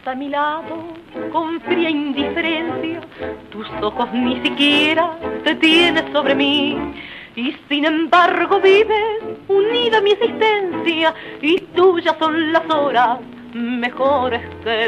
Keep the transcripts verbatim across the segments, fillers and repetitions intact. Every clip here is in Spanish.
a mi lado con fría indiferencia, tus ojos ni siquiera te tienes sobre mí, y sin embargo vives unida a mi existencia, y tuyas son las horas mejores que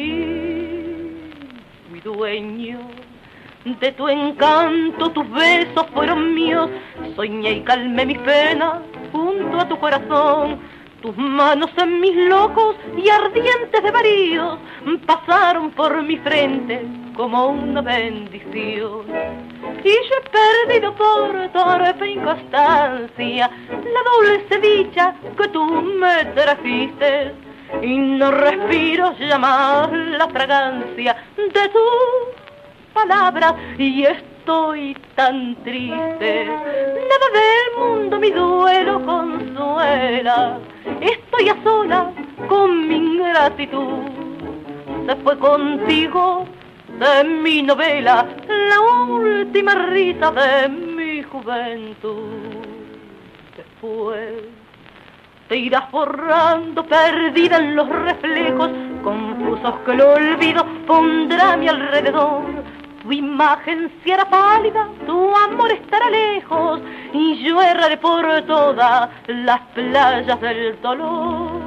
viví. Fui dueño de tu encanto, tus besos fueron míos, soñé y calmé mis penas junto a tu corazón. Tus manos en mis locos y ardientes desvaríos pasaron por mi frente como una bendición. Y yo he perdido por torpe inconstancia la dulce dicha que tú me trajiste, y no respiro ya más la fragancia de tus palabras, y estoy tan triste. Nada del mundo mi duelo consuela, estoy a solas con mi ingratitud. Se fue contigo de mi novela la última risa de mi juventud. Después te irás borrando, perdida en los reflejos confusos que el olvido pondrá a mi alrededor. Tu imagen será pálida, tu amor estará lejos, y yo erraré por todas las playas del dolor.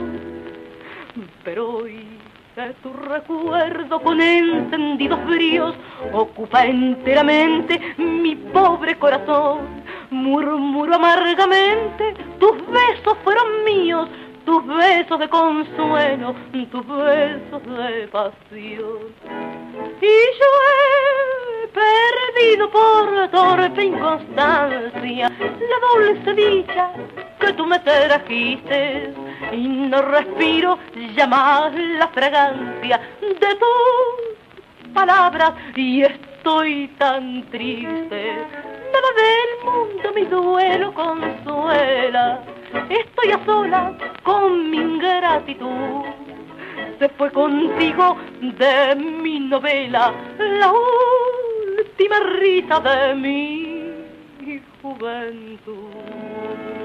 Pero hoy que tu recuerdo con encendidos bríos ocupa enteramente mi pobre corazón, murmuro amargamente, tus besos fueron míos, tus besos de consuelo, tus besos de pasión. Y yo he perdido por torpe inconstancia la dulce dicha que tú me trajiste, y no respiro ya más la fragancia de tus palabras, y estoy tan triste. Nada del mundo mi duelo consuela, estoy a solas con mi ingratitud. Se fue contigo de mi novela la última risa de mi juventud.